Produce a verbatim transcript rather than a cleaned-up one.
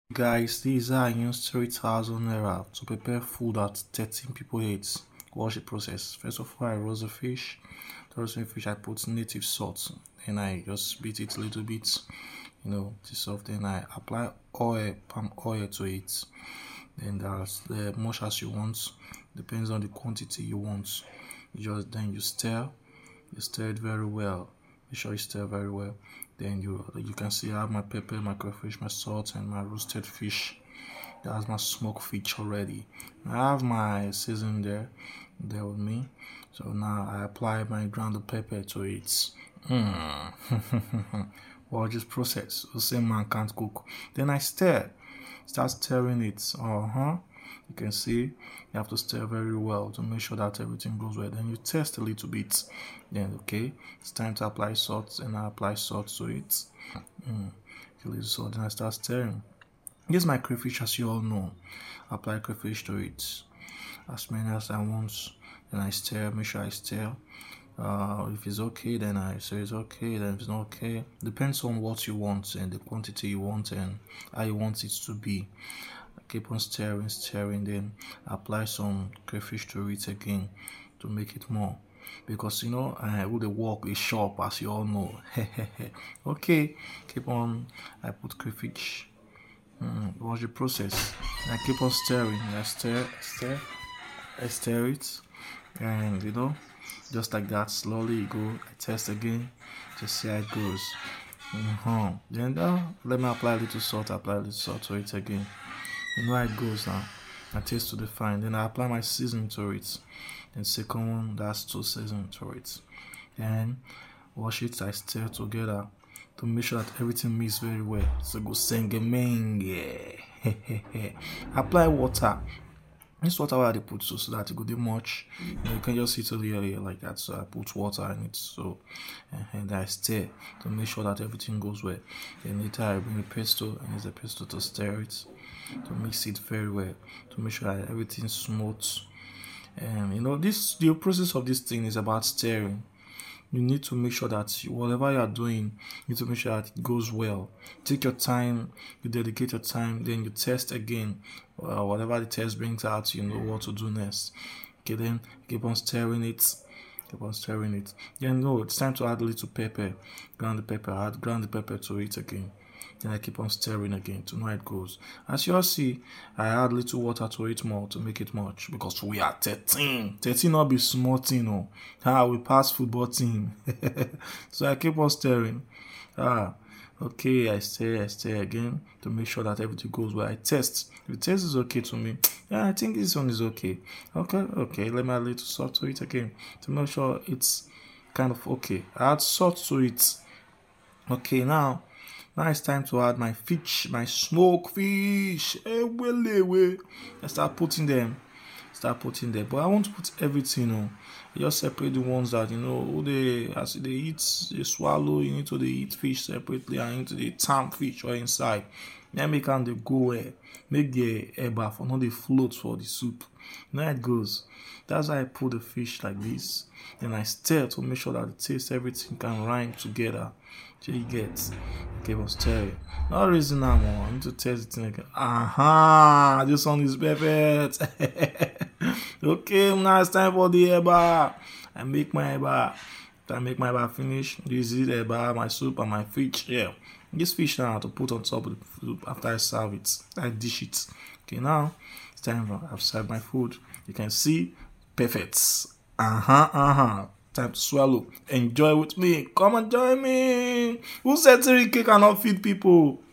Guys, these are used three thousand naira to prepare food that thirteen people eat. Watch the process. First of all, I roast the fish. The roasting fish, I put native salt. Then I just beat it a little bit, you know, to soft. Then I apply oil, palm oil to it. Then that's the much as you want. Depends on the quantity you want. You just then you stir. You stir it very well. Make sure you stir very well. Then you you can see I have my pepper, my crayfish, my salt, and my roasted fish. That's my smoked fish already. I have my season there, there with me. So now I apply my grounded pepper to it. Mm. Well, just process. The same man can't cook. Then I stir. Start stirring it. Uh huh. You can see you have to stir very well to make sure that everything goes well. Then you test a little bit. Then okay, it's time to apply salt, and I apply salt to it. Mm. A little salt, then I start stirring. This is my crayfish, as you all know. I apply crayfish to it as many as I want. Then I stir. Make sure I stir. Uh, if it's okay, then I say it's okay. Then if it's not okay, depends on what you want and the quantity you want and how you want it to be. Keep on stirring, stirring, then apply some crayfish to it again to make it more. Because you know, uh, all the work is sharp, as you all know. Okay, keep on. I put crayfish. Mm, watch the process. I keep on stirring. I stir, stir, I stir it, and you know, just like that, slowly you go. I test again to see how it goes. Mm-hmm. Then uh, let me apply a little salt. Apply a little salt to it again. You know how it goes now. I taste to define. Then I apply my season to it. Then second one, that's two season to it. Then wash it, I stir together to make sure that everything mixes very well. So go sengemeng. Yeah. Apply water. This water I put so, so that it go do much. You, know, you can just see to the area like that. So I put water in it. So and I stir to make sure that everything goes well. Then later I bring the pesto and use the pesto to stir it, to mix it very well, to make sure that everything's smooth. And you know, this the process of this thing is about stirring. You need to make sure that whatever you are doing, you need to make sure that it goes well. Take your time, you dedicate your time, then you test again. Uh, whatever the test brings out, you know what to do next. Okay, then keep on stirring it. Keep on stirring it. Then no, it's time to add a little pepper. Ground the pepper, add ground the pepper to it again. Then I keep on stirring again to know how it goes. As you all see, I add little water to it more to make it much because we are thirteen. thirteen not be small thing, no. Ah, we pass football team. So I keep on stirring. Ah, okay, I stir, I stir again to make sure that everything goes well. I test. If the taste is okay to me, yeah, I think this one is okay. Okay, okay, let me add a little salt to it again to make sure it's kind of okay. I add salt to it. Okay, now. Now it's time to add my fish, my smoked fish. Hey, well, well. I start putting them. Start putting them. But I want to put everything on. I just separate the ones that, you know, they as they eat, they swallow, you need to they eat fish separately and into the tam fish or inside. Then make them they go where. Make the eba for not the float for the soup. Now it goes. That's why I put the fish like this. Then I stir to make sure that the taste, everything can rhyme together. So you get. Okay, but stir it. Not reason now, more. I need to test it again. Aha! This one is perfect. Okay, now it's time for the eba. I make my eba. After I make my eba finish, this is the eba, my soup, and my fish. Yeah. This fish now I have to put on top of the soup after I serve it. I dish it. Okay, now it's time for I've served my food. You can see perfect. Uh-huh, uh-huh. Time to swallow. Enjoy with me. Come and join me. Who said cereal cake cannot feed people?